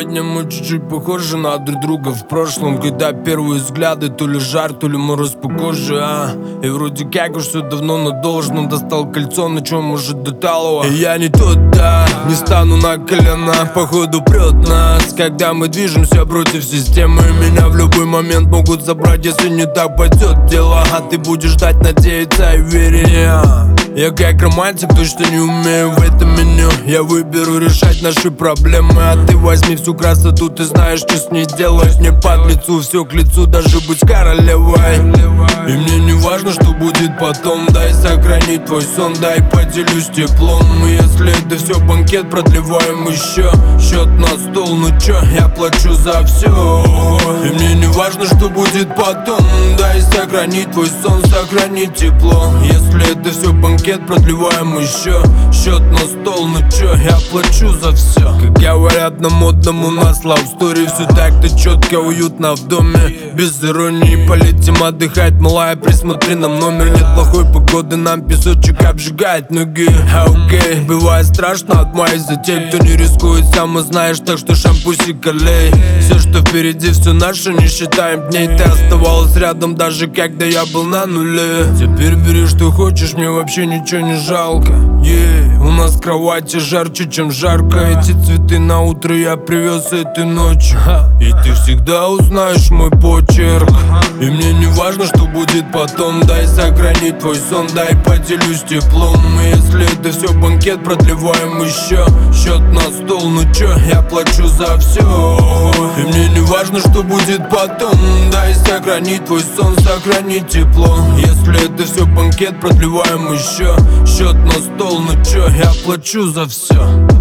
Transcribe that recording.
Сегодня мы чуть-чуть похожи на друг друга в прошлом, когда первые взгляды то ли жар, то ли мороз по коже, И вроде как уж все давно на должном. Достал кольцо, на чем может до талого. И я не тот, да, не стану на колено. Походу прет нас, когда мы движемся против системы. Меня в любой момент могут забрать, если не так пойдет дело. А ты будешь ждать, надеяться и верить. Я как романтик, точно не умею в этом меню. Я выберу решать наши проблемы, а ты возьми всю красоту, ты знаешь, что с ней делать. Мне под лицу, все к лицу, даже будь королевой. И мне не важно, что будет потом. Дай сохранить твой сон, дай поделюсь теплом. И если это все банкет, продлеваем еще. Счет на стол, ну чё, я плачу за все. И мне не важно, что будет потом. Дай сохранить твой сон, сохранить тепло. Если это все банкет, продлеваем еще. Счет на стол, ну чё, я плачу за все. Как говорят на модном, у нас love story. Все так-то четко, уютно в доме. Без иронии полетим отдыхать, малая, присмотри нам номер. Нет плохой погоды, нам песочек обжигает ноги. Окей, бывает страшно, отмаюсь за тех, кто не рискует. Сам знаешь, так что шампусик олей. Все, что впереди, все наше, не считаем дней. Ты оставалась рядом, даже когда я был на нуле. Теперь бери, что хочешь, мне вообще ничего не жалко. У нас в кровати жарче, чем жарко. Эти цветы на утро я привез этой ночью. И ты всегда узнаешь мой почерк. И мне не важно, что будет потом. Дай сохранить твой сон, дай поделюсь теплом. И если это все банкет, продлеваем еще. Счет на стол, ну чё, я плачу за все. И мне не важно, что будет потом. Дай сохранить твой сон, сохранить тепло. Если это все банкет, продлеваем еще. Счет на стол, ну чё, я плачу за все.